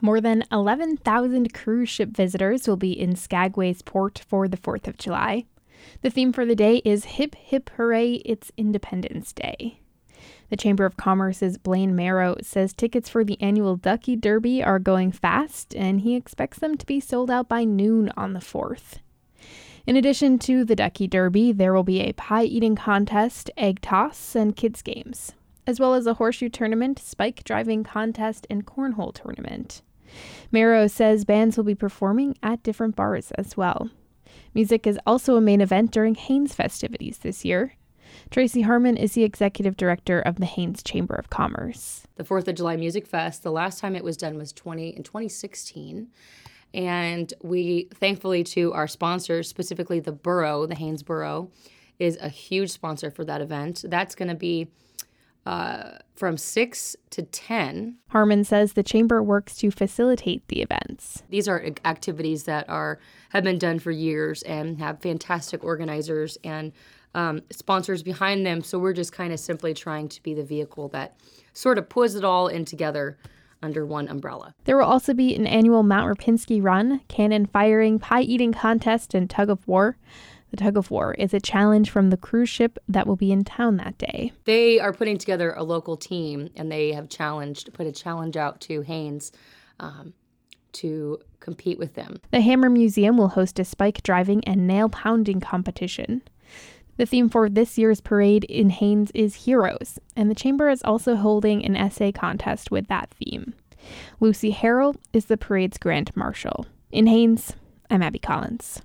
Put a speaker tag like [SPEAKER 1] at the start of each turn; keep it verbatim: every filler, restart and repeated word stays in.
[SPEAKER 1] More than eleven thousand cruise ship visitors will be in Skagway's port for the fourth of July. The theme for the day is Hip Hip Hooray, It's Independence Day. The Chamber of Commerce's Blaine Marrow says tickets for the annual Ducky Derby are going fast, and he expects them to be sold out by noon on the fourth. In addition to the Ducky Derby, there will be a pie-eating contest, egg toss, and kids' games, as well as a horseshoe tournament, spike driving contest, and cornhole tournament. Marrow says bands will be performing at different bars as well. Music is also a main event during Haines festivities this year. Tracy Harmon is the executive director of the Haines Chamber of Commerce.
[SPEAKER 2] The fourth of July Music Fest, the last time it was done was twenty in twenty sixteen. And we, thankfully to our sponsors, specifically the Borough, the Haines Borough, is a huge sponsor for that event. That's going to be uh, from six to ten.
[SPEAKER 1] Harmon says the chamber works to facilitate the events.
[SPEAKER 2] These are activities that are have been done for years and have fantastic organizers and um, sponsors behind them. So we're just kind of simply trying to be the vehicle that sort of pulls it all in together under one umbrella.
[SPEAKER 1] There will also be an annual Mount Rapinski run, cannon firing, pie-eating contest, and tug of war. The tug of war is a challenge from the cruise ship that will be in town that day.
[SPEAKER 2] They are putting together a local team, and they have challenged, put a challenge out to Haines um, to compete with them.
[SPEAKER 1] The Hammer Museum will host a spike driving and nail pounding competition. The theme for this year's parade in Haines is Heroes, and the Chamber is also holding an essay contest with that theme. Lucy Harrell is the parade's Grand Marshal. In Haines, I'm Abby Collins.